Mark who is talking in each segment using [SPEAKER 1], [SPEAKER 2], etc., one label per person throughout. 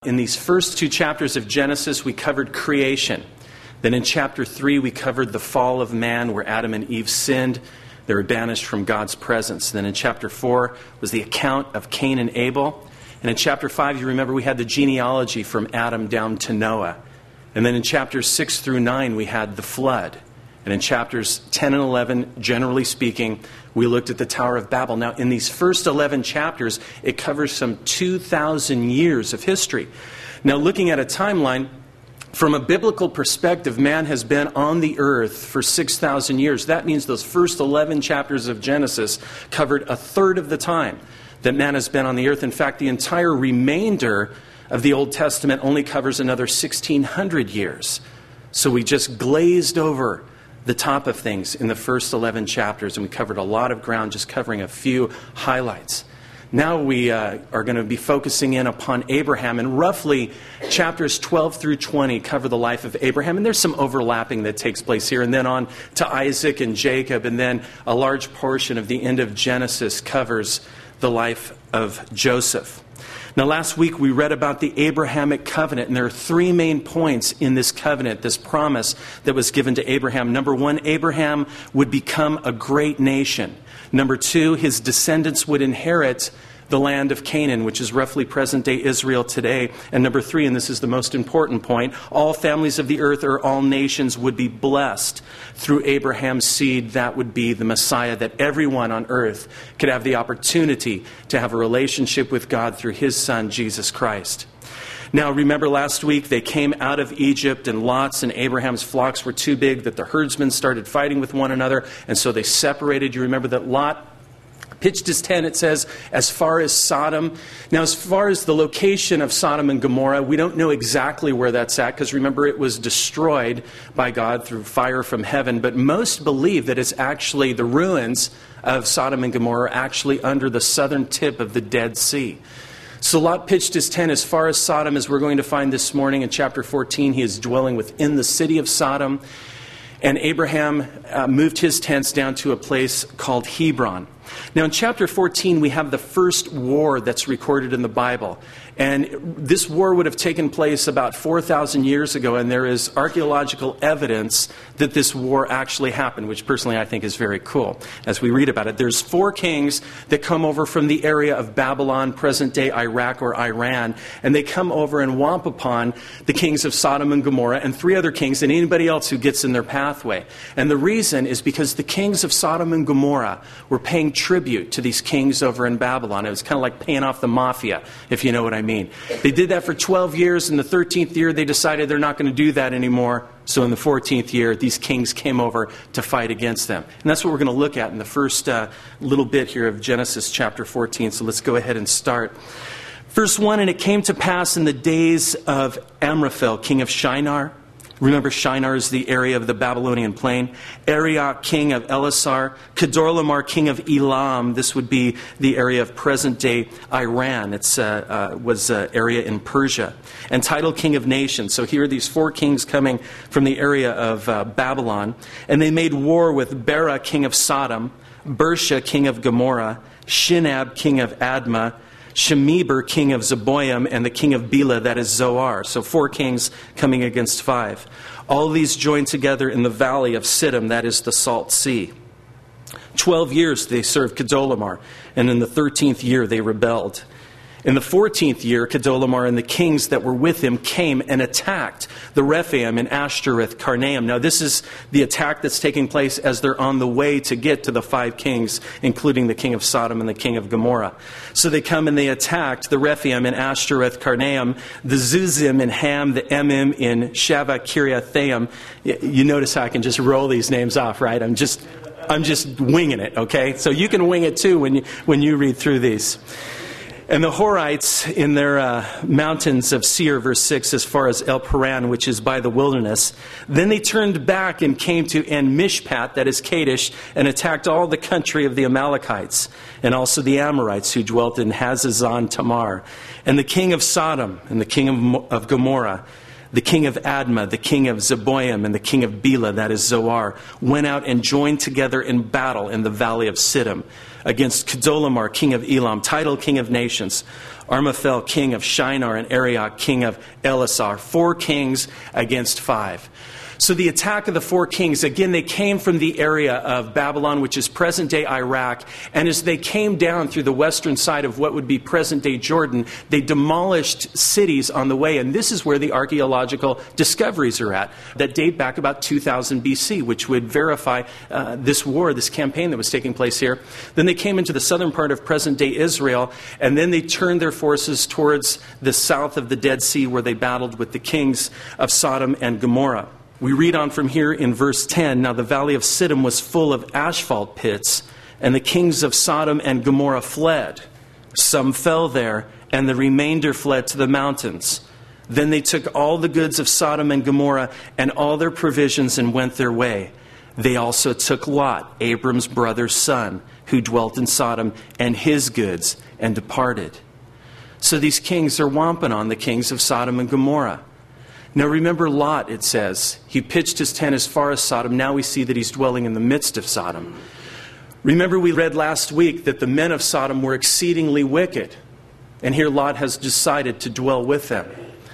[SPEAKER 1] In these first two chapters of Genesis, we covered creation. Then in chapter 3, we covered the fall of man, where Adam and Eve sinned. They were banished from God's presence. Then in chapter 4 was the account of Cain and Abel. And in chapter 5, you remember we had the genealogy from Adam down to Noah. And then in chapters 6 through 9, we had the flood. And in chapters 10 and 11, generally speaking, we looked at the Tower of Babel. Now, in these first 11 chapters, it covers some 2,000 years of history. Now, looking at a timeline, from a biblical perspective, man has been on the earth for 6,000 years. That means those first 11 chapters of Genesis covered a third of the time that man has been on the earth. In fact, the entire remainder of the Old Testament only covers another 1,600 years. So we just glazed over the top of things in the first 11 chapters, and we covered a lot of ground just covering a few highlights. Now we are going to be focusing in upon Abraham, and roughly chapters 12 through 20 cover the life of Abraham, and there's some overlapping that takes place here, and then on to Isaac and Jacob, and then a large portion of the end of Genesis covers the life of Joseph. Now, last week we read about the Abrahamic covenant, and there are three main points in this covenant, this promise that was given to Abraham. Number one, Abraham would become a great nation. Number two, his descendants would inherit the land of Canaan, which is roughly present-day Israel today. And number three, and this is the most important point, all families of the earth, or all nations, would be blessed through Abraham's seed. That would be the Messiah, that everyone on earth could have the opportunity to have a relationship with God through his Son, Jesus Christ. Now, remember last week they came out of Egypt, and Lot's and Abraham's flocks were too big that the herdsmen started fighting with one another, and so they separated. You remember that Lot pitched his tent, it says, as far as Sodom. Now, as far as the location of Sodom and Gomorrah, we don't know exactly where that's at, because remember, it was destroyed by God through fire from heaven. But most believe that it's actually the ruins of Sodom and Gomorrah, actually under the southern tip of the Dead Sea. So Lot pitched his tent as far as Sodom, as we're going to find this morning in chapter 14. He is dwelling within the city of Sodom. And Abraham moved his tents down to a place called Hebron. Now, in chapter 14, we have the first war that's recorded in the Bible. And this war would have taken place about 4,000 years ago, and there is archaeological evidence that this war actually happened, which personally I think is very cool as we read about it. There's 4 kings that come over from the area of Babylon, present-day Iraq or Iran, and they come over and whomp upon the kings of Sodom and Gomorrah and 3 other kings and anybody else who gets in their pathway. And the reason is because the kings of Sodom and Gomorrah were paying tribute to these kings over in Babylon. It was kind of like paying off the mafia, if you know what I mean. They did that for 12 years. In the 13th year, they decided they're not going to do that anymore. So in the 14th year, these kings came over to fight against them. And that's what we're going to look at in the first little bit here of Genesis chapter 14. So let's go ahead and start. Verse 1, and it came to pass in the days of Amraphel, king of Shinar. Remember, Shinar is the area of the Babylonian plain. Arioch, king of Elasar. Kedorlaomer, king of Elam. This would be the area of present-day Iran. It was an area in Persia. And Tidal, king of nations. So here are these 4 kings coming from the area of Babylon. And they made war with Bera, king of Sodom. Bersha, king of Gomorrah. Shinab, king of Admah. Shemeber, king of Zeboim, and the king of Bela, that is Zoar. So 4 kings coming against 5. All these joined together in the valley of Siddim, that is the Salt Sea. 12 years they served Kedorlaomer, and in the 13th year they rebelled. In the 14th year, Kedorlaomer and the kings that were with him came and attacked the Rephaim and Ashtoreth Karnaim. Now, this is the attack that's taking place as they're on the way to get to the 5 kings, including the king of Sodom and the king of Gomorrah. So they come and they attacked the Rephaim and Ashtoreth Karnaim, the Zuzim and Ham, the Emim in Shaveh Kiriathaim. You notice how I can just roll these names off, right? I'm just winging it, okay? So you can wing it too when you read through these. And the Horites in their mountains of Seir, verse 6, as far as El Paran, which is by the wilderness. Then they turned back and came to En Mishpat, that is Kadesh, and attacked all the country of the Amalekites, and also the Amorites who dwelt in Hazazon Tamar. And the king of Sodom, and the king of Gomorrah, the king of Admah, the king of Zeboim, and the king of Bela, that is Zoar, went out and joined together in battle in the valley of Siddim against Kedorlaomer, king of Elam, Tidal, king of nations. Armaphel, king of Shinar, and Arioch, king of Elasar. 4 kings against 5. So the attack of the 4 kings, again, they came from the area of Babylon, which is present-day Iraq. And as they came down through the western side of what would be present-day Jordan, they demolished cities on the way. And this is where the archaeological discoveries are at that date back about 2000 BC, which would verify this war, this campaign that was taking place here. Then they came into the southern part of present-day Israel, and then they turned their forces towards the south of the Dead Sea, where they battled with the kings of Sodom and Gomorrah. We read on from here in verse 10, "Now the valley of Siddim was full of asphalt pits, and the kings of Sodom and Gomorrah fled. Some fell there, and the remainder fled to the mountains. Then they took all the goods of Sodom and Gomorrah and all their provisions and went their way. They also took Lot, Abram's brother's son, who dwelt in Sodom, and his goods, and departed." So these kings are whomping on the kings of Sodom and Gomorrah. Now remember Lot, it says. He pitched his tent as far as Sodom. Now we see that he's dwelling in the midst of Sodom. Remember we read last week that the men of Sodom were exceedingly wicked. And here Lot has decided to dwell with them.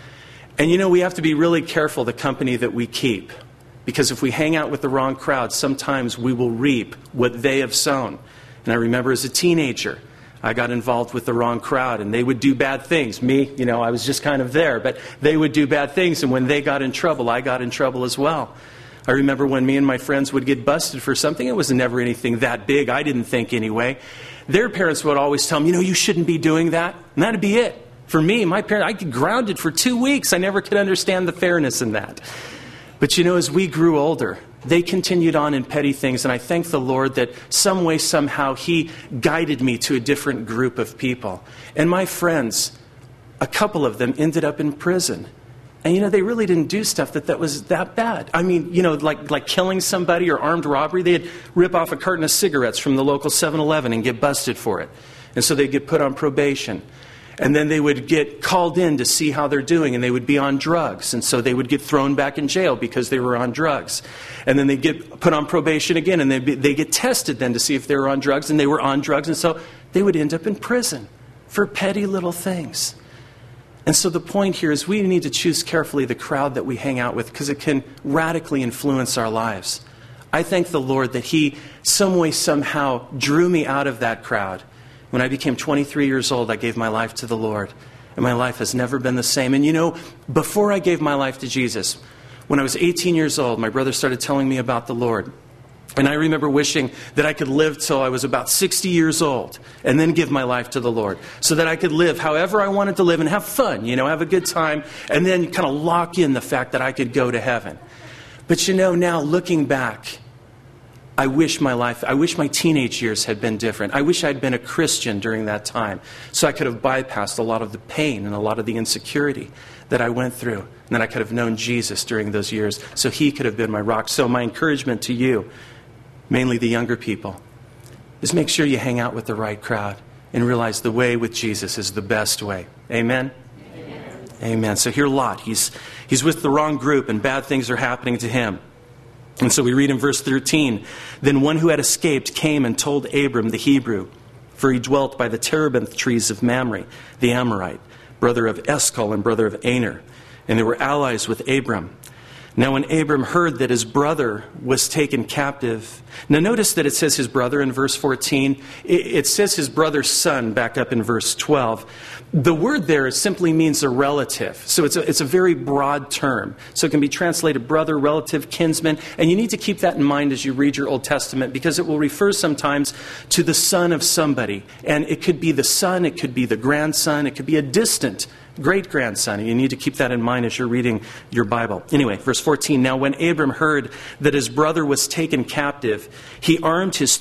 [SPEAKER 1] And you know, we have to be really careful the company that we keep. Because if we hang out with the wrong crowd, sometimes we will reap what they have sown. And I remember as a teenager, I got involved with the wrong crowd, and they would do bad things. Me, I was just kind of there, but they would do bad things, and when they got in trouble, I got in trouble as well. I remember when me and my friends would get busted for something, it was never anything that big, I didn't think anyway. Their parents would always tell them, you shouldn't be doing that, and that'd be it. For me, my parents, I get grounded for 2 weeks. I never could understand the fairness in that. But as we grew older, they continued on in petty things, and I thank the Lord that some way, somehow, He guided me to a different group of people. And my friends, a couple of them ended up in prison. And they really didn't do stuff that was that bad. I mean, like killing somebody or armed robbery. They'd rip off a carton of cigarettes from the local 7-Eleven and get busted for it. And so they'd get put on probation. And then they would get called in to see how they're doing, and they would be on drugs. And so they would get thrown back in jail because they were on drugs. And then they'd get put on probation again, and they get tested then to see if they were on drugs, and they were on drugs. And so they would end up in prison for petty little things. And so the point here is we need to choose carefully the crowd that we hang out with, because it can radically influence our lives. I thank the Lord that He, some way, somehow, drew me out of that crowd. When I became 23 years old, I gave my life to the Lord. And my life has never been the same. And before I gave my life to Jesus, when I was 18 years old, my brother started telling me about the Lord. And I remember wishing that I could live till I was about 60 years old and then give my life to the Lord, so that I could live however I wanted to live and have fun, have a good time, and then kind of lock in the fact that I could go to heaven. But now looking back, I wish my teenage years had been different. I wish I'd been a Christian during that time, so I could have bypassed a lot of the pain and a lot of the insecurity that I went through. And then I could have known Jesus during those years, so He could have been my rock. So my encouragement to you, mainly the younger people, is make sure you hang out with the right crowd and realize the way with Jesus is the best way. Amen? Amen. Amen. So here Lot, he's with the wrong group, and bad things are happening to him. And so we read in verse 13, "Then one who had escaped came and told Abram the Hebrew, for he dwelt by the terebinth trees of Mamre, the Amorite, brother of Eshcol and brother of Aner. And they were allies with Abram. Now when Abram heard that his brother was taken captive..." Now notice that it says his brother in verse 14. It says his brother's son back up in verse 12. The word there simply means a relative. So it's a very broad term. So it can be translated brother, relative, kinsman. And you need to keep that in mind as you read your Old Testament, because it will refer sometimes to the son of somebody. And it could be the son, it could be the grandson, it could be a distant great-grandson. And you need to keep that in mind as you're reading your Bible. Anyway, verse 14. "Now when Abram heard that his brother was taken captive, he armed his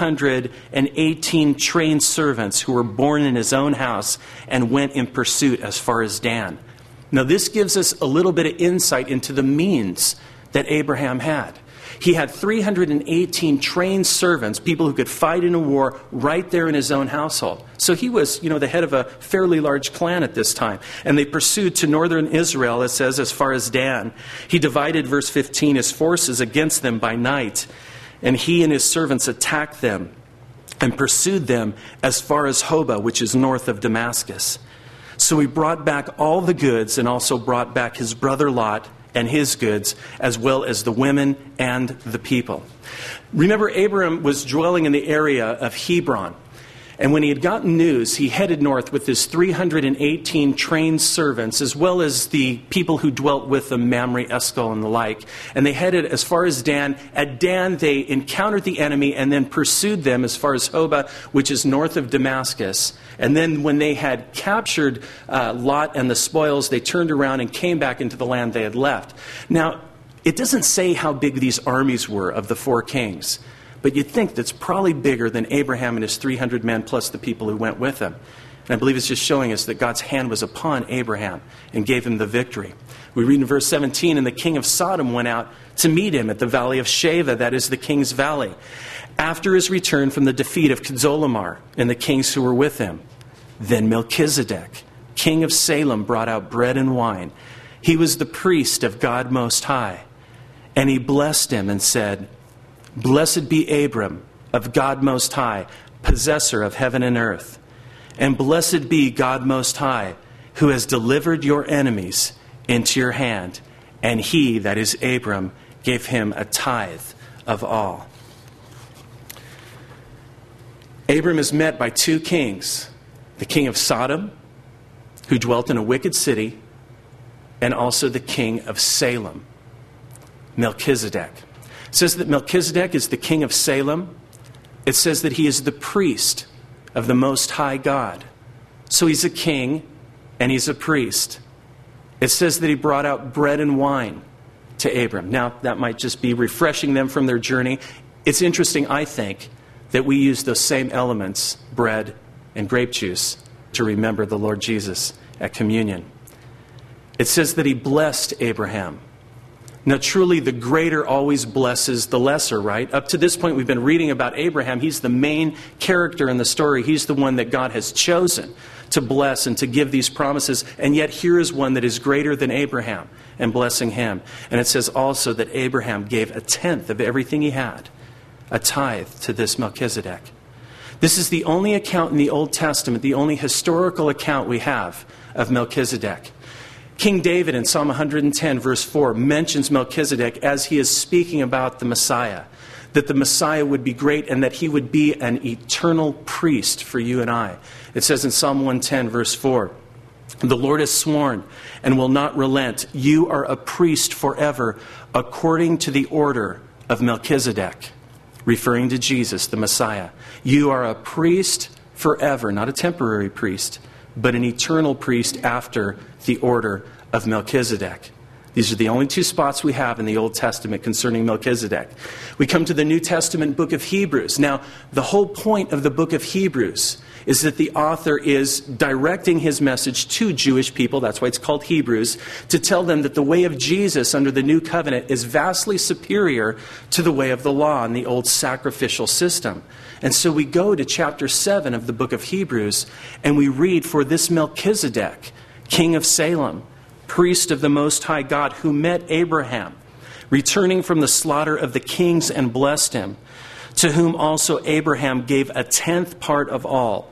[SPEAKER 1] 318 trained servants who were born in his own house and went in pursuit as far as Dan." Now this gives us a little bit of insight into the means that Abraham had. He had 318 trained servants, people who could fight in a war right there in his own household. So he was, the head of a fairly large clan at this time. And they pursued to northern Israel, it says, as far as Dan. He divided, verse 15, his forces against them by night. And he and his servants attacked them and pursued them as far as Hobah, which is north of Damascus. So he brought back all the goods and also brought back his brother Lot and his goods, as well as the women and the people. Remember, Abram was dwelling in the area of Hebron. And when he had gotten news, he headed north with his 318 trained servants, as well as the people who dwelt with him, Mamre, Eshcol, and the like. And they headed as far as Dan. At Dan, they encountered the enemy and then pursued them as far as Hobah, which is north of Damascus. And then when they had captured Lot and the spoils, they turned around and came back into the land they had left. Now, it doesn't say how big these armies were of the four kings. But you'd think that's probably bigger than Abraham and his 300 men plus the people who went with him. And I believe it's just showing us that God's hand was upon Abraham and gave him the victory. We read in verse 17, and the king of Sodom went out to meet him at the valley of Sheva, that is the king's valley, after his return from the defeat of Kedorlaomer and the kings who were with him. Then Melchizedek, king of Salem, brought out bread and wine. He was the priest of God Most High. And he blessed him and said, Blessed be Abram of God Most High, possessor of heaven and earth. And blessed be God Most High, who has delivered your enemies into your hand. And he, that is Abram, gave him a tithe of all. Abram is met by two kings, the king of Sodom, who dwelt in a wicked city, and also the king of Salem, Melchizedek. It says that Melchizedek is the king of Salem. It says that he is the priest of the Most High God. So he's a king and he's a priest. It says that he brought out bread and wine to Abram. Now, that might just be refreshing them from their journey. It's interesting, I think, that we use those same elements, bread and grape juice, to remember the Lord Jesus at communion. It says that he blessed Abraham. Now, truly, the greater always blesses the lesser, right? Up to this point, we've been reading about Abraham. He's the main character in the story. He's the one that God has chosen to bless and to give these promises. And yet, here is one that is greater than Abraham and blessing him. And it says also that Abraham gave a tenth of everything he had, a tithe, to this Melchizedek. This is the only account in the Old Testament, the only historical account we have of Melchizedek. King David in Psalm 110, verse 4, mentions Melchizedek as he is speaking about the Messiah, that the Messiah would be great and that he would be an eternal priest for you and I. It says in Psalm 110, verse 4, the Lord has sworn and will not relent. You are a priest forever, according to the order of Melchizedek, referring to Jesus, the Messiah. You are a priest forever, not a temporary priest, but an eternal priest after the order of Melchizedek. These are the only two spots we have in the Old Testament concerning Melchizedek. We come to the New Testament book of Hebrews. Now, the whole point of the book of Hebrews is that the author is directing his message to Jewish people, that's why it's called Hebrews, to tell them that the way of Jesus under the new covenant is vastly superior to the way of the law and the old sacrificial system. And so we go to chapter 7 of the book of Hebrews, and we read, for this Melchizedek, king of Salem, priest of the Most High God, who met Abraham, returning from the slaughter of the kings and blessed him, to whom also Abraham gave a tenth part of all.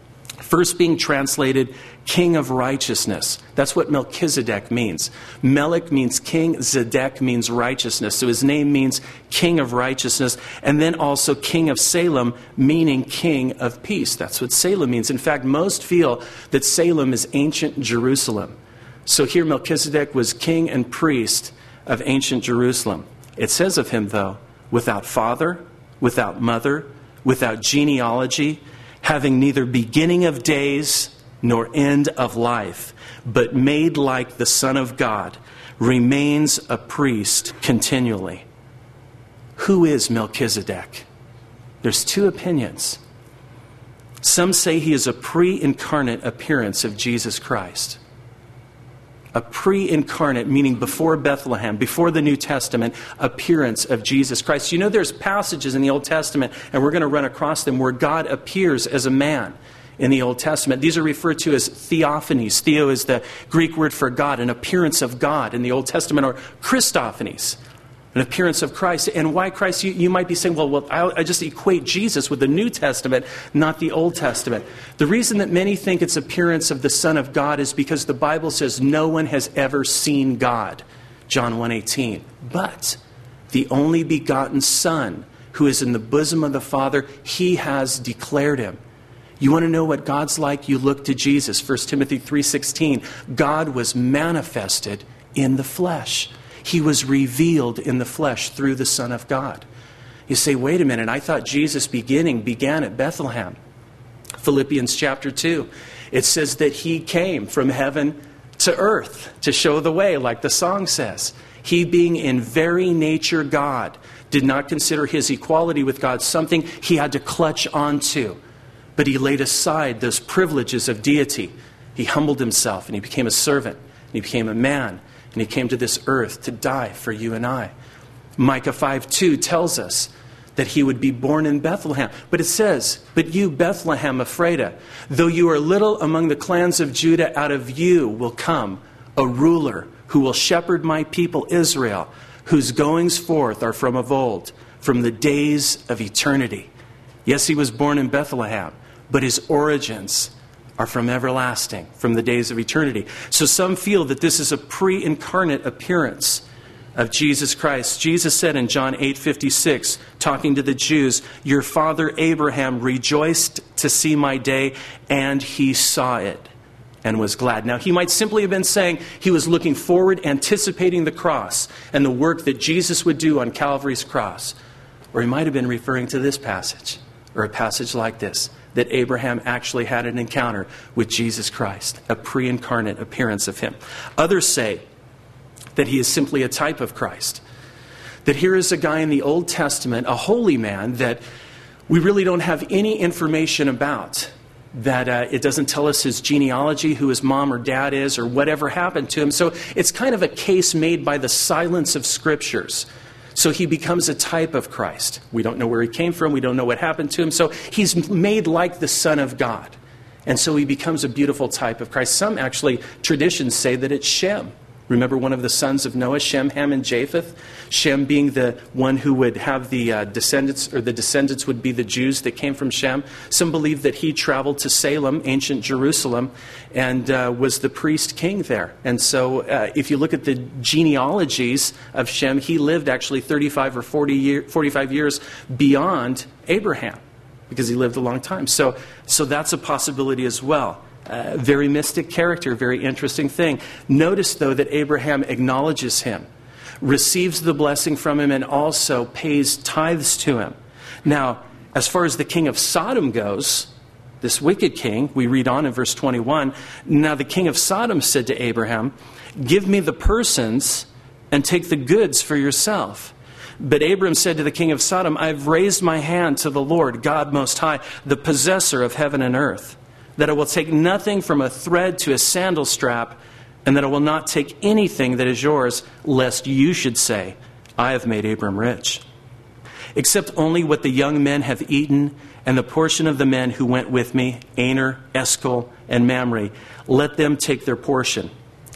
[SPEAKER 1] First being translated king of righteousness. That's what Melchizedek means. Melech means king, Zedek means righteousness. So his name means king of righteousness. And then also king of Salem, meaning king of peace. That's what Salem means. In fact, most feel that Salem is ancient Jerusalem. So here Melchizedek was king and priest of ancient Jerusalem. It says of him, though, without father, without mother, without genealogy, having neither beginning of days nor end of life, but made like the Son of God, remains a priest continually. Who is Melchizedek? There's two opinions. Some say he is a pre-incarnate appearance of Jesus Christ. A pre-incarnate, meaning before Bethlehem, before the New Testament, appearance of Jesus Christ. You know, there's passages in the Old Testament, and we're going to run across them, where God appears as a man in the Old Testament. These are referred to as theophanies. Theo is the Greek word for God, an appearance of God in the Old Testament, or Christophanies. an appearance of Christ. And why Christ? You might be saying, well, I just equate Jesus with the New Testament, not the Old Testament. The reason that many think it's appearance of the Son of God is because the Bible says no one has ever seen God, John 1:18. But the only begotten Son, who is in the bosom of the Father, he has declared him. You want to know what God's like? You look to Jesus. 1 Timothy 3:16. God was manifested in the flesh. He was revealed in the flesh through the Son of God. You say, wait a minute, I thought Jesus' began at Bethlehem. Philippians chapter 2. It says that he came from heaven to earth to show the way, like the song says. He, being in very nature God, did not consider his equality with God something he had to clutch onto, but he laid aside those privileges of deity. He humbled himself and he became a servant. And he became a man. And he came to this earth to die for you and I. Micah 5:2 tells us that he would be born in Bethlehem. But it says, but you, Bethlehem Ephratah, though you are little among the clans of Judah, out of you will come a ruler who will shepherd my people Israel, whose goings forth are from of old, from the days of eternity. Yes, he was born in Bethlehem, but his origins are from everlasting, from the days of eternity. So some feel that this is a pre-incarnate appearance of Jesus Christ. Jesus said in John 8:56, talking to the Jews, your father Abraham rejoiced to see my day, and he saw it and was glad. Now, he might simply have been saying he was looking forward, anticipating the cross and the work that Jesus would do on Calvary's cross. Or he might have been referring to this passage, or a passage like this, that Abraham actually had an encounter with Jesus Christ, a pre-incarnate appearance of him. Others say that he is simply a type of Christ. That here is a guy in the Old Testament, a holy man, that we really don't have any information about. That it doesn't tell us his genealogy, who his mom or dad is, or whatever happened to him. So it's kind of a case made by the silence of Scriptures. So he becomes a type of Christ. We don't know where he came from. We don't know what happened to him. So he's made like the Son of God. And so he becomes a beautiful type of Christ. Some actually, traditions say that it's Shem. Remember one of the sons of Noah, Shem, Ham, and Japheth? Shem being the one who would have the descendants, or the descendants would be the Jews that came from Shem. Some believe that he traveled to Salem, ancient Jerusalem, and was the priest king there. And so if you look at the genealogies of Shem, he lived actually 45 or 45 years beyond Abraham, because he lived a long time. So that's a possibility as well. Very mystic character, very interesting thing. Notice, though, that Abraham acknowledges him, receives the blessing from him, and also pays tithes to him. Now, as far as the king of Sodom goes, this wicked king, we read on in verse 21, now the king of Sodom said to Abraham, give me the persons and take the goods for yourself. But Abram said to the king of Sodom, I've raised my hand to the Lord, God Most High, the possessor of heaven and earth, that I will take nothing from a thread to a sandal strap, and that I will not take anything that is yours, lest you should say, I have made Abram rich. Except only what the young men have eaten, and the portion of the men who went with me, Aner, Eshcol, and Mamre, let them take their portion.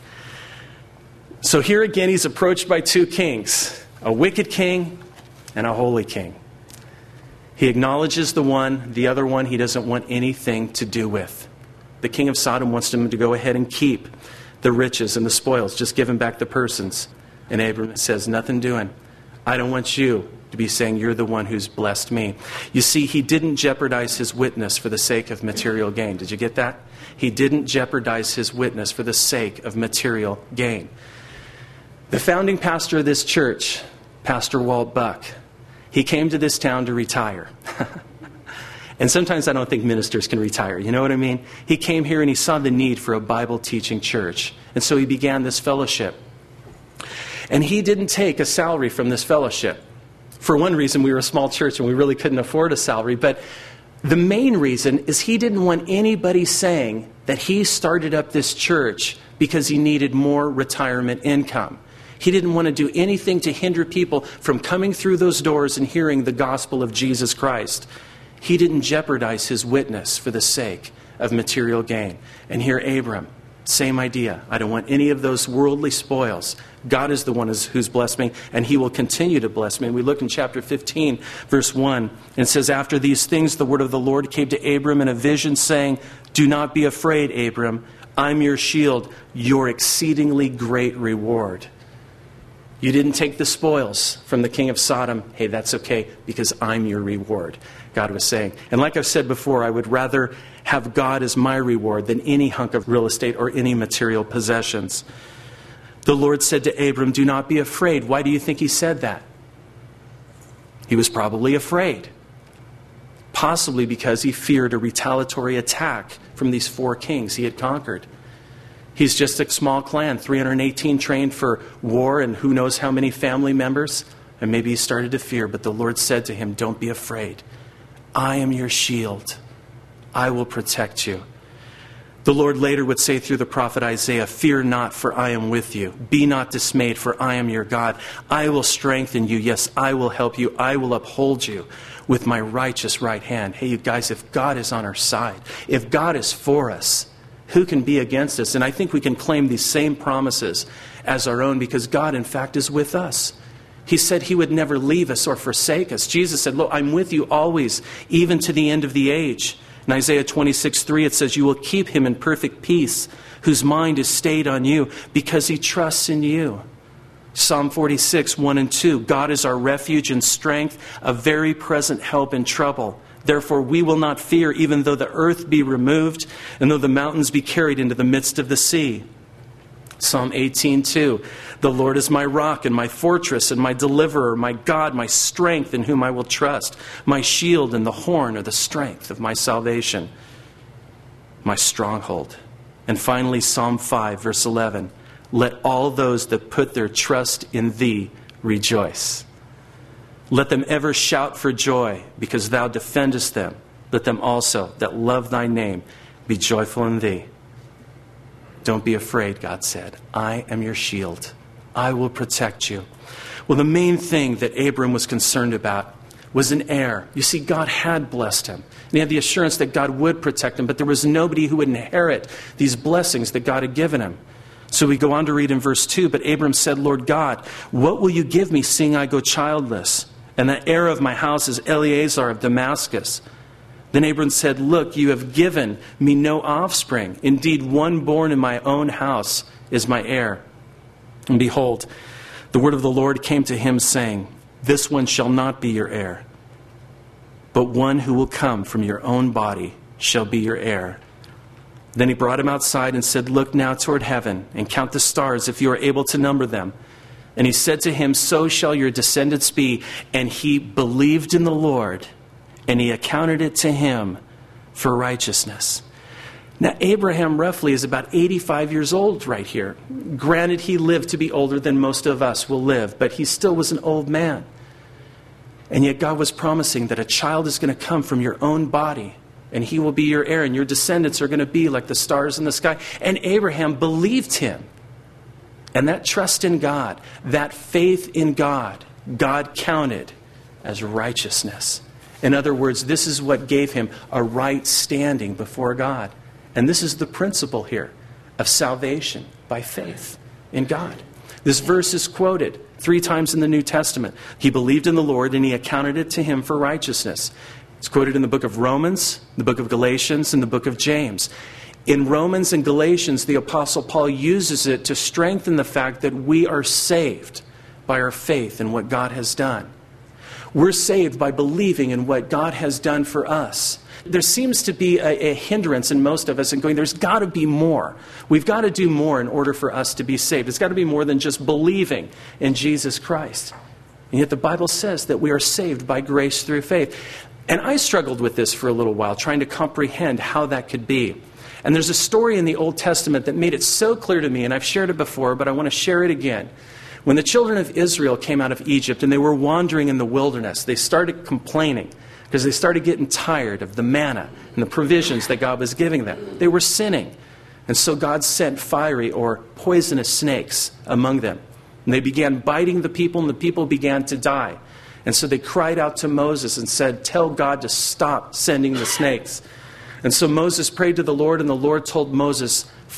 [SPEAKER 1] So here again he's approached by two kings, a wicked king and a holy king. He acknowledges the other one he doesn't want anything to do with. The king of Sodom wants him to go ahead and keep the riches and the spoils. Just give him back the persons. And Abram says, nothing doing. I don't want you to be saying you're the one who's blessed me. You see, he didn't jeopardize his witness for the sake of material gain. Did you get that? He didn't jeopardize his witness for the sake of material gain. The founding pastor of this church, Pastor Walt Buck, he came to this town to retire. And sometimes I don't think ministers can retire. You know what I mean? He came here and he saw the need for a Bible teaching church. And so he began this fellowship. And he didn't take a salary from this fellowship. For one reason, we were a small church and we really couldn't afford a salary. But the main reason is he didn't want anybody saying that he started up this church because he needed more retirement income. He didn't want to do anything to hinder people from coming through those doors and hearing the gospel of Jesus Christ. He didn't jeopardize his witness for the sake of material gain. And here Abram Same idea. I don't want any of those worldly spoils. God is the one who's blessed me, and he will continue to bless me. And we look in chapter 15, verse 1, and it says, "After these things, the word of the Lord came to Abram in a vision, saying, 'Do not be afraid, Abram. I'm your shield, your exceedingly great reward.'" You didn't take the spoils from the king of Sodom. Hey, that's okay, because I'm your reward, God was saying. And like I've said before, I would rather have God as my reward than any hunk of real estate or any material possessions. The Lord said to Abram, "Do not be afraid." Why do you think he said that? He was probably afraid. Possibly because he feared a retaliatory attack from these 4 kings he had conquered. He's just a small clan, 318 trained for war and who knows how many family members. And maybe he started to fear, but the Lord said to him, "Don't be afraid. I am your shield. I will protect you." The Lord later would say through the prophet Isaiah, "Fear not, for I am with you. Be not dismayed, for I am your God. I will strengthen you. Yes, I will help you. I will uphold you with my righteous right hand." Hey, you guys, if God is on our side, if God is for us, who can be against us? And I think we can claim these same promises as our own because God, in fact, is with us. He said he would never leave us or forsake us. Jesus said, "Look, I'm with you always, even to the end of the age." In Isaiah 26:3, it says, "You will keep him in perfect peace, whose mind is stayed on you, because he trusts in you." Psalm 46, 1 and 2, "God is our refuge and strength, a very present help in trouble. Therefore we will not fear, even though the earth be removed, and though the mountains be carried into the midst of the sea." Psalm 18:2, "The Lord is my rock and my fortress and my deliverer, my God, my strength in whom I will trust, my shield and the horn are the strength of my salvation, my stronghold." And finally, Psalm 5, verse 11, "Let all those that put their trust in thee rejoice. Let them ever shout for joy, because thou defendest them. Let them also that love thy name be joyful in thee." Don't be afraid, God said. I am your shield. I will protect you. Well, the main thing that Abram was concerned about was an heir. You see, God had blessed him. And he had the assurance that God would protect him, but there was nobody who would inherit these blessings that God had given him. So we go on to read in verse 2, "But Abram said, 'Lord God, what will you give me, seeing I go childless? And the heir of my house is Eleazar of Damascus.' Then Abram said, 'Look, you have given me no offspring. Indeed, one born in my own house is my heir.' And behold, the word of the Lord came to him, saying, 'This one shall not be your heir, but one who will come from your own body shall be your heir.' Then he brought him outside and said, 'Look now toward heaven and count the stars, if you are able to number them.' And he said to him, 'So shall your descendants be.' And he believed in the Lord, and he accounted it to him for righteousness." Now, Abraham roughly is about 85 years old right here. Granted, he lived to be older than most of us will live, but he still was an old man. And yet God was promising that a child is going to come from your own body, and he will be your heir, and your descendants are going to be like the stars in the sky. And Abraham believed him. And that trust in God, that faith in God, God counted as righteousness. In other words, this is what gave him a right standing before God. And this is the principle here of salvation by faith in God. This verse is quoted 3 times in the New Testament. He believed in the Lord, and he accounted it to him for righteousness. It's quoted in the book of Romans, the book of Galatians, and the book of James. In Romans and Galatians, the Apostle Paul uses it to strengthen the fact that we are saved by our faith in what God has done. We're saved by believing in what God has done for us. There seems to be a hindrance in most of us in going, there's got to be more. We've got to do more in order for us to be saved. It's got to be more than just believing in Jesus Christ. And yet the Bible says that we are saved by grace through faith. And I struggled with this for a little while, trying to comprehend how that could be. And there's a story in the Old Testament that made it so clear to me, and I've shared it before, but I want to share it again. When the children of Israel came out of Egypt and they were wandering in the wilderness, they started complaining because they started getting tired of the manna and the provisions that God was giving them. They were sinning. And so God sent fiery or poisonous snakes among them. And they began biting the people, and the people began to die. And so they cried out to Moses and said, "Tell God to stop sending the snakes." And so Moses prayed to the Lord, and the Lord told Moses,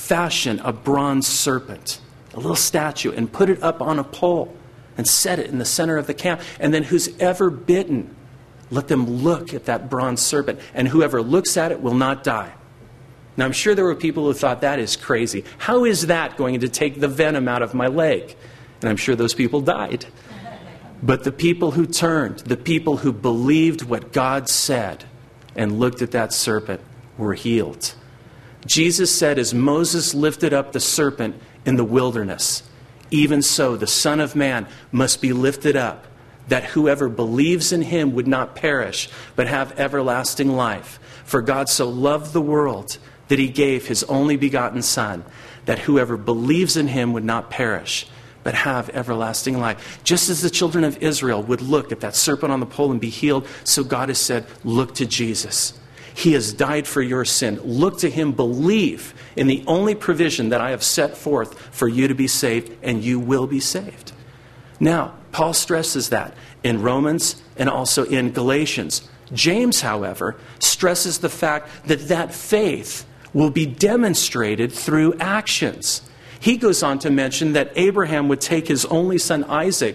[SPEAKER 1] fashion a bronze serpent, a little statue, and put it up on a pole and set it in the center of the camp. And then who's ever bitten, let them look at that bronze serpent, and whoever looks at it will not die. Now, I'm sure there were people who thought that is crazy. How is that going to take the venom out of my leg? And I'm sure those people died. But the people who turned, the people who believed what God said and looked at that serpent were healed. Jesus said, as Moses lifted up the serpent in the wilderness, even so the Son of Man must be lifted up, that whoever believes in him would not perish, but have everlasting life. For God so loved the world that he gave his only begotten Son, that whoever believes in him would not perish, but have everlasting life. Just as the children of Israel would look at that serpent on the pole and be healed, so God has said, look to Jesus. He has died for your sin. Look to him, believe in the only provision that I have set forth for you to be saved, and you will be saved. Now, Paul stresses that in Romans and also in Galatians. James, however, stresses the fact that that faith will be demonstrated through actions. He goes on to mention that Abraham would take his only son Isaac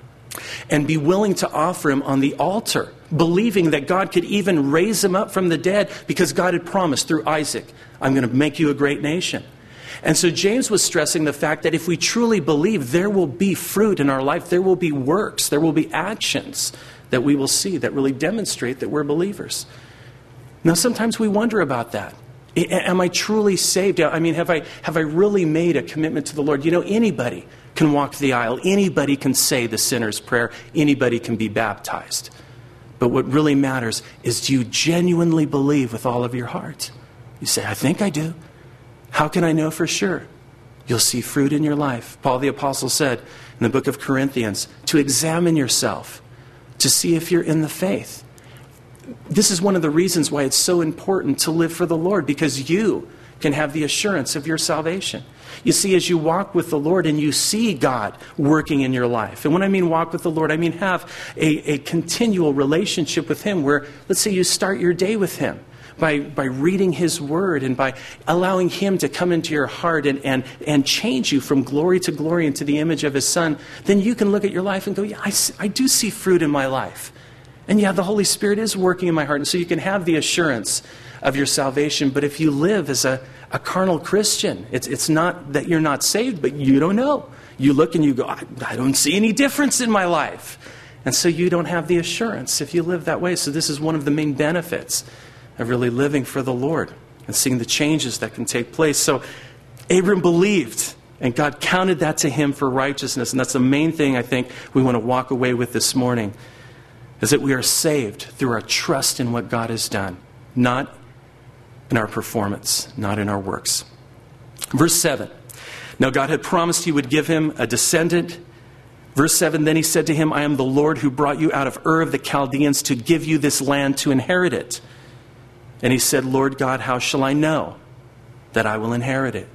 [SPEAKER 1] and be willing to offer him on the altar, believing that God could even raise him up from the dead because God had promised through Isaac, I'm going to make you a great nation. And so James was stressing the fact that if we truly believe, there will be fruit in our life, there will be works, there will be actions that we will see that really demonstrate that we're believers. Now, sometimes we wonder about that. Am I truly saved? I mean, have I really made a commitment to the Lord? You know, anybody can walk the aisle. Anybody can say the sinner's prayer. Anybody can be baptized. But what really matters is, do you genuinely believe with all of your heart? You say, I think I do. How can I know for sure? You'll see fruit in your life. Paul the Apostle said in the book of Corinthians, to examine yourself, to see if you're in the faith. This is one of the reasons why it's so important to live for the Lord, because you can have the assurance of your salvation. You see, as you walk with the Lord and you see God working in your life, and when I mean walk with the Lord, I mean have a continual relationship with him where, let's say you start your day with him by reading his word and by allowing him to come into your heart and change you from glory to glory into the image of his Son, then you can look at your life and go, yeah, I do see fruit in my life. And yeah, the Holy Spirit is working in my heart. And so you can have the assurance of your salvation. But if you live as a carnal Christian, it's not that you're not saved, but you don't know. You look and you go, I don't see any difference in my life. And so you don't have the assurance if you live that way. So this is one of the main benefits of really living for the Lord and seeing the changes that can take place. So Abram believed, and God counted that to him for righteousness. And that's the main thing I think we want to walk away with this morning, is that we are saved through our trust in what God has done, not in our performance, not in our works. Verse 7. Now God had promised he would give him a descendant. Verse 7, then he said to him, I am the Lord who brought you out of Ur of the Chaldeans to give you this land to inherit it. And he said, Lord God, how shall I know that I will inherit it?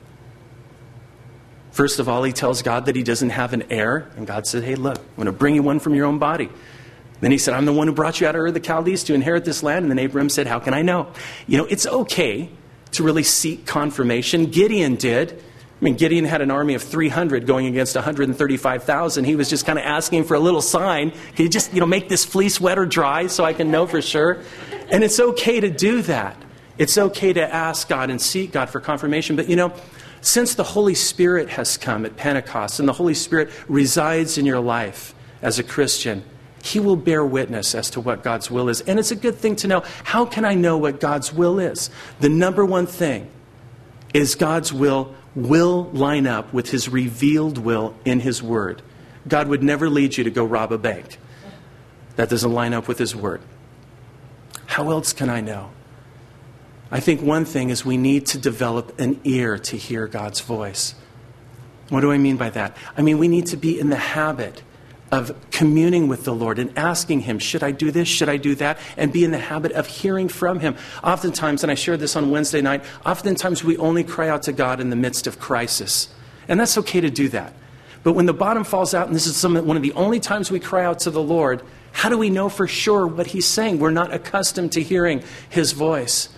[SPEAKER 1] First of all, he tells God that he doesn't have an heir. And God said, hey, look, I'm going to bring you one from your own body. Then he said, I'm the one who brought you out of Ur of the Chaldees to inherit this land. And then Abraham said, how can I know? You know, it's okay to really seek confirmation. Gideon did. I mean, Gideon had an army of 300 going against 135,000. He was just kind of asking for a little sign. Can you just, make this fleece wet or dry so I can know for sure? And it's okay to do that. It's okay to ask God and seek God for confirmation. But, since the Holy Spirit has come at Pentecost and the Holy Spirit resides in your life as a Christian, he will bear witness as to what God's will is. And it's a good thing to know. How can I know what God's will is? The number one thing is God's will line up with his revealed will in his word. God would never lead you to go rob a bank. That doesn't line up with his word. How else can I know? I think one thing is we need to develop an ear to hear God's voice. What do I mean by that? I mean, we need to be in the habit of communing with the Lord and asking him, should I do this? Should I do that? And be in the habit of hearing from him. Oftentimes, and I shared this on Wednesday night, oftentimes we only cry out to God in the midst of crisis. And that's okay to do that. But when the bottom falls out, and this is one of the only times we cry out to the Lord, how do we know for sure what he's saying? We're not accustomed to hearing his voice.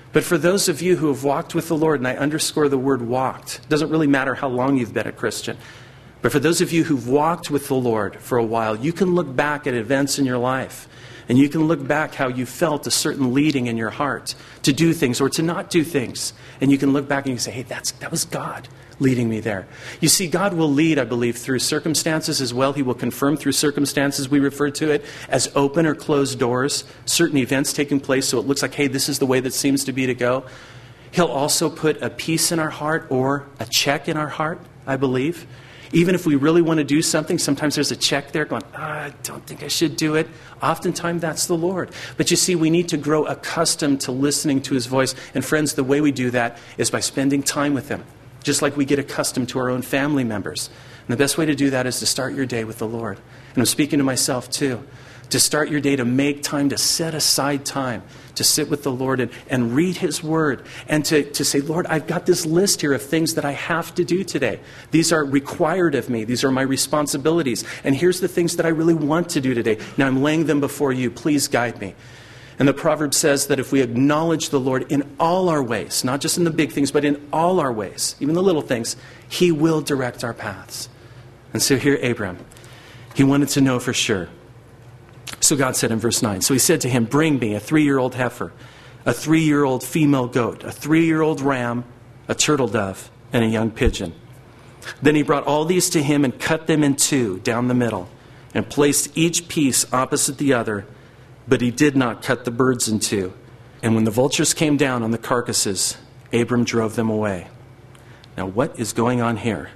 [SPEAKER 1] But for those of you who have walked with the Lord, and I underscore the word walked, it doesn't really matter how long you've been a Christian, but for those of you who've walked with the Lord for a while, you can look back at events in your life, and you can look back how you felt a certain leading in your heart to do things or to not do things. And you can look back and you say, hey, that was God leading me there. You see, God will lead, I believe, through circumstances as well. He will confirm through circumstances. We refer to it as open or closed doors, certain events taking place so it looks like, hey, this is the way that seems to be to go. He'll also put a peace in our heart or a check in our heart, I believe. Even if we really want to do something, sometimes there's a check there going, I don't think I should do it. Oftentimes that's the Lord. But you see, we need to grow accustomed to listening to His voice. And friends, the way we do that is by spending time with Him, just like we get accustomed to our own family members. And the best way to do that is to start your day with the Lord. And I'm speaking to myself too. To start your day, to make time, to set aside time, to sit with the Lord and read His Word. And to say, Lord, I've got this list here of things that I have to do today. These are required of me. These are my responsibilities. And here's the things that I really want to do today. Now I'm laying them before you. Please guide me. And the proverb says that if we acknowledge the Lord in all our ways, not just in the big things, but in all our ways, even the little things, He will direct our paths. And so here Abram, he wanted to know for sure. So God said in verse 9, so He said to him, bring me a 3-year-old heifer, a 3-year-old female goat, a 3-year-old ram, a turtle dove, and a young pigeon. Then he brought all these to him and cut them in two down the middle and placed each piece opposite the other, but he did not cut the birds in two. And when the vultures came down on the carcasses, Abram drove them away. Now what is going on here?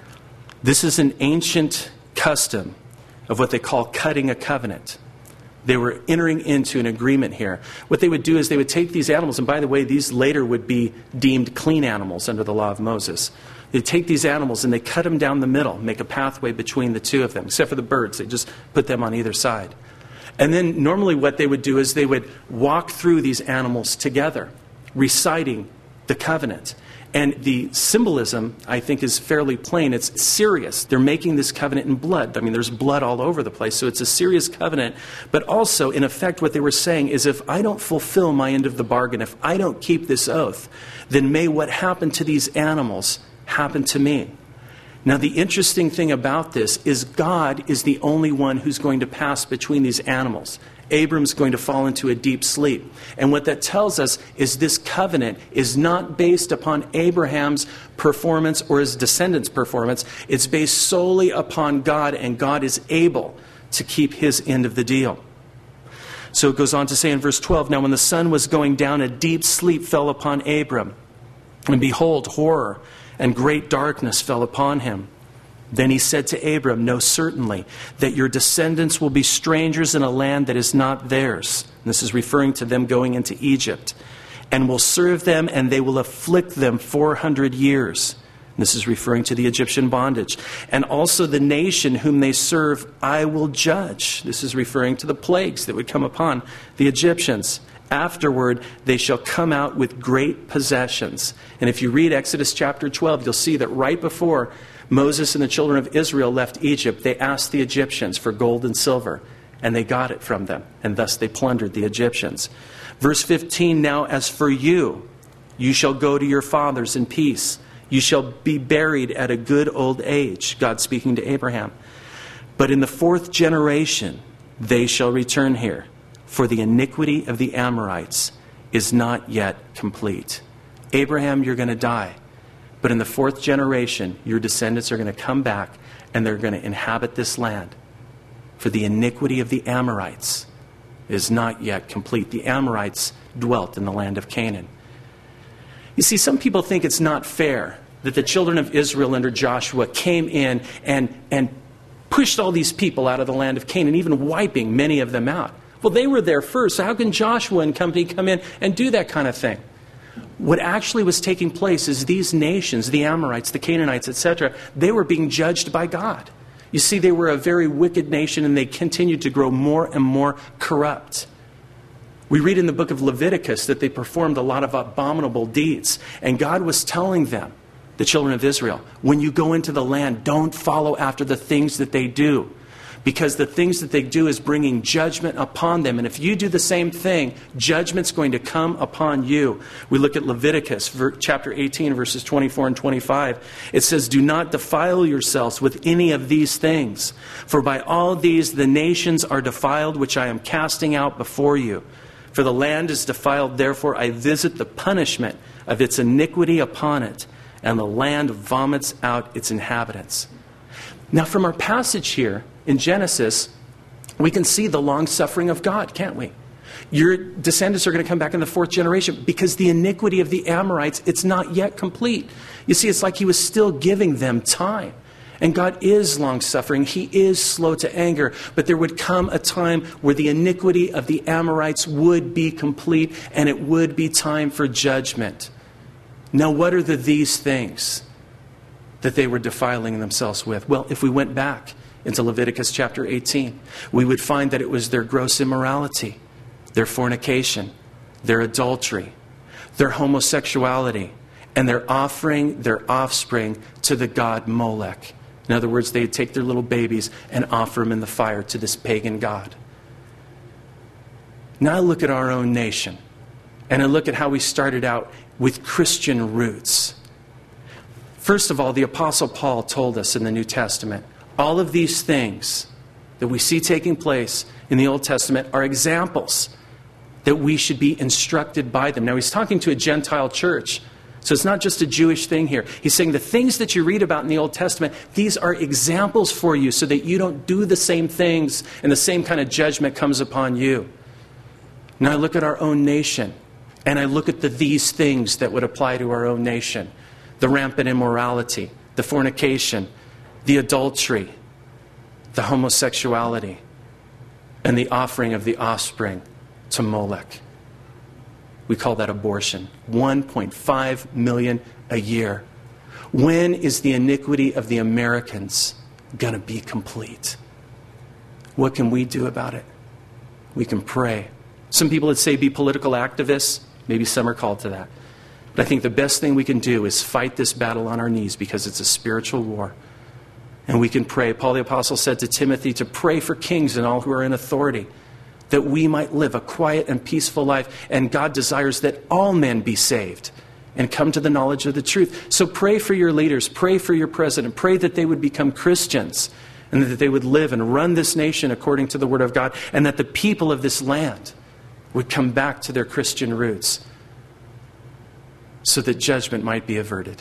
[SPEAKER 1] This is an ancient custom of what they call cutting a covenant. They were entering into an agreement here. What they would do is they would take these animals, and by the way, these later would be deemed clean animals under the law of Moses. They'd take these animals and they cut them down the middle, make a pathway between the two of them, except for the birds. They just put them on either side. And then normally what they would do is they would walk through these animals together, reciting the covenant. And the symbolism, I think, is fairly plain. It's serious. They're making this covenant in blood. I mean, there's blood all over the place. So it's a serious covenant. But also, in effect, what they were saying is if I don't fulfill my end of the bargain, if I don't keep this oath, then may what happened to these animals happen to me. Now, the interesting thing about this is God is the only one who's going to pass between these animals. Abram's going to fall into a deep sleep. And what that tells us is this covenant is not based upon Abraham's performance or his descendants' performance. It's based solely upon God, and God is able to keep His end of the deal. So it goes on to say in verse 12, now when the sun was going down, a deep sleep fell upon Abram. And behold, horror and great darkness fell upon him. Then he said to Abram, know certainly that your descendants will be strangers in a land that is not theirs. And this is referring to them going into Egypt. And will serve them, and they will afflict them 400 years. And this is referring to the Egyptian bondage. And also the nation whom they serve, I will judge. This is referring to the plagues that would come upon the Egyptians. Afterward, they shall come out with great possessions. And if you read Exodus chapter 12, you'll see that right before Moses and the children of Israel left Egypt, they asked the Egyptians for gold and silver, and they got it from them, and thus they plundered the Egyptians. Verse 15, now as for you, you shall go to your fathers in peace. You shall be buried at a good old age, God speaking to Abraham. But in the 4th generation, they shall return here, for the iniquity of the Amorites is not yet complete. Abraham, you're going to die. But in the 4th generation, your descendants are going to come back and they're going to inhabit this land. For the iniquity of the Amorites is not yet complete. The Amorites dwelt in the land of Canaan. You see, some people think it's not fair that the children of Israel under Joshua came in and pushed all these people out of the land of Canaan, even wiping many of them out. Well, they were there first, so how can Joshua and company come in and do that kind of thing? What actually was taking place is these nations, the Amorites, the Canaanites, etc., they were being judged by God. You see, they were a very wicked nation, and they continued to grow more and more corrupt. We read in the book of Leviticus that they performed a lot of abominable deeds, and God was telling them, the children of Israel, when you go into the land, don't follow after the things that they do. because the things that they do is bringing judgment upon them. And if you do the same thing, judgment's going to come upon you. We look at Leviticus chapter 18, verses 24 and 25. It says, "Do not defile yourselves with any of these things, for by all these the nations are defiled, which I am casting out before you. For the land is defiled, therefore I visit the punishment of its iniquity upon it, and the land vomits out its inhabitants." Now from our passage here in Genesis, we can see the long-suffering of God, can't we? Your descendants are going to come back in the fourth generation because the iniquity of the Amorites, it's not yet complete. You see, it's like he was still giving them time. And God is long-suffering. He is slow to anger. But there would come a time where the iniquity of the Amorites would be complete and it would be time for judgment. Now, what are these things that they were defiling themselves with? Well, if we went back into Leviticus chapter 18, we would find that it was their gross immorality, their fornication, their adultery, their homosexuality, and their offering their offspring to the god Molech. In other words, they'd take their little babies and offer them in the fire to this pagan god. Now I look at our own nation, and I look at how we started out with Christian roots. First of all, the Apostle Paul told us in the New Testament, all of these things that we see taking place in the Old Testament are examples that we should be instructed by them. Now, he's talking to a Gentile church, so it's not just a Jewish thing here. He's saying the things that you read about in the Old Testament, these are examples for you so that you don't do the same things and the same kind of judgment comes upon you. Now, I look at our own nation, and I look at these things that would apply to our own nation. The rampant immorality, the fornication, the adultery, the homosexuality, and the offering of the offspring to Molech. We call that abortion. 1.5 million a year. When is the iniquity of the Americans going to be complete? What can we do about it? We can pray. Some people would say be political activists. Maybe some are called to that. But I think the best thing we can do is fight this battle on our knees because it's a spiritual war. And we can pray. Paul the Apostle said to Timothy to pray for kings and all who are in authority, that we might live a quiet and peaceful life. And God desires that all men be saved and come to the knowledge of the truth. So pray for your leaders. Pray for your president. Pray that they would become Christians and that they would live and run this nation according to the Word of God, and that the people of this land would come back to their Christian roots so that judgment might be averted.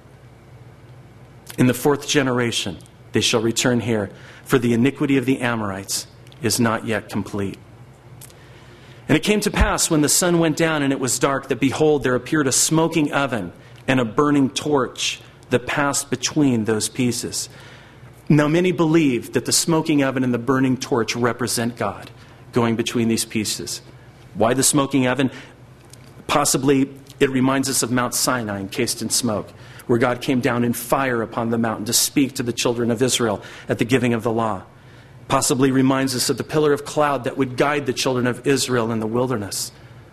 [SPEAKER 1] In the fourth generation, they shall return here, for the iniquity of the Amorites is not yet complete. And it came to pass when the sun went down and it was dark, that behold, there appeared a smoking oven and a burning torch that passed between those pieces. Now many believe that the smoking oven and the burning torch represent God going between these pieces. Why the smoking oven? Possibly it reminds us of Mount Sinai encased in smoke, where God came down in fire upon the mountain to speak to the children of Israel at the giving of the law. Possibly reminds us of the pillar of cloud that would guide the children of Israel in the wilderness.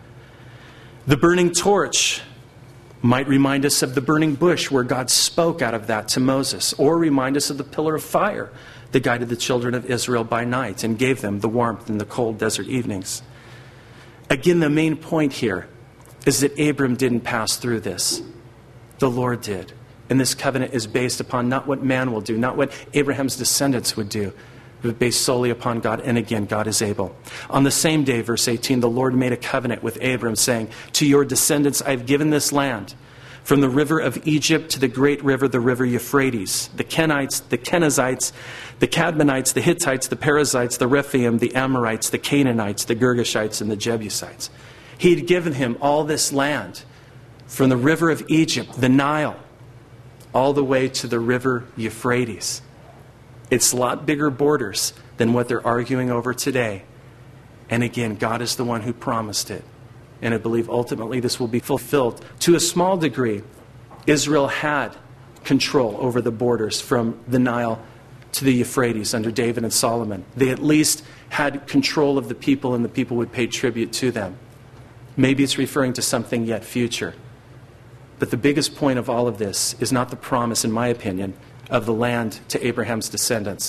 [SPEAKER 1] The burning torch might remind us of the burning bush where God spoke out of that to Moses, or remind us of the pillar of fire that guided the children of Israel by night and gave them the warmth in the cold desert evenings. Again, the main point here is that Abram didn't pass through this. The Lord did. And this covenant is based upon not what man will do, not what Abraham's descendants would do, but based solely upon God. And again, God is able. On the same day, verse 18, the Lord made a covenant with Abram, saying, to your descendants I have given this land, from the river of Egypt to the great river, the river Euphrates, the Kenites, the Kenizzites, the Cadmonites, the Hittites, the Perizzites, the Rephaim, the Amorites, the Canaanites, the Girgashites, and the Jebusites. He had given him all this land from the river of Egypt, the Nile, all the way to the river Euphrates. It's a lot bigger borders than what they're arguing over today. And again, God is the one who promised it. And I believe ultimately this will be fulfilled. To a small degree, Israel had control over the borders from the Nile to the Euphrates under David and Solomon. They at least had control of the people, and the people would pay tribute to them. Maybe it's referring to something yet future. But the biggest point of all of this is not the promise, in my opinion, of the land to Abraham's descendants,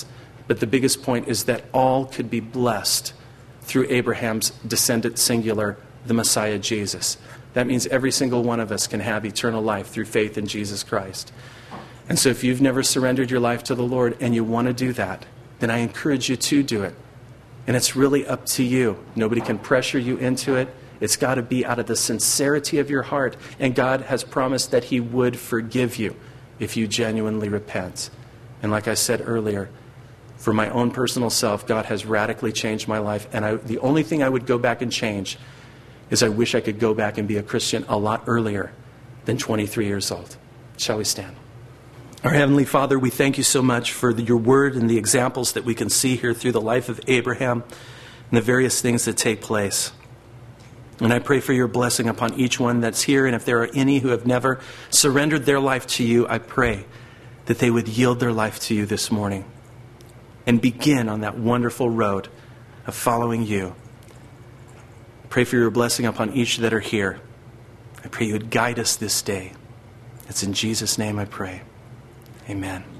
[SPEAKER 1] But the biggest point is that all could be blessed through Abraham's descendant singular, the Messiah Jesus. That means every single one of us can have eternal life through faith in Jesus Christ. And so if you've never surrendered your life to the Lord and you want to do that, then I encourage you to do it. And it's really up to you. Nobody can pressure you into it. It's got to be out of the sincerity of your heart. And God has promised that He would forgive you if you genuinely repent. And like I said earlier, for my own personal self, God has radically changed my life. And the only thing I would go back and change is I wish I could go back and be a Christian a lot earlier than 23 years old. Shall we stand? Our Heavenly Father, we thank you so much for your word and the examples that we can see here through the life of Abraham and the various things that take place. And I pray for your blessing upon each one that's here. And if there are any who have never surrendered their life to you, I pray that they would yield their life to you this morning and begin on that wonderful road of following you. I pray for your blessing upon each that are here. I pray you would guide us this day. It's in Jesus' name I pray. Amen.